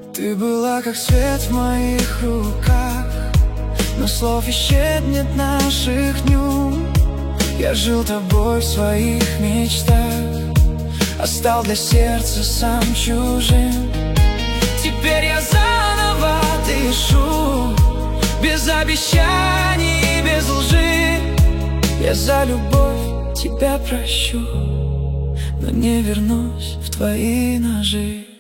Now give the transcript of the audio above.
Ты была как свет в моих руках, но слов исчезнет наших дней. Я жил тобой в своих мечтах, а стал для сердца сам чужим. Теперь я заново дышу, без обещаний, без лжи. Я за любовь тебя прощу, но не вернусь в твои ножи.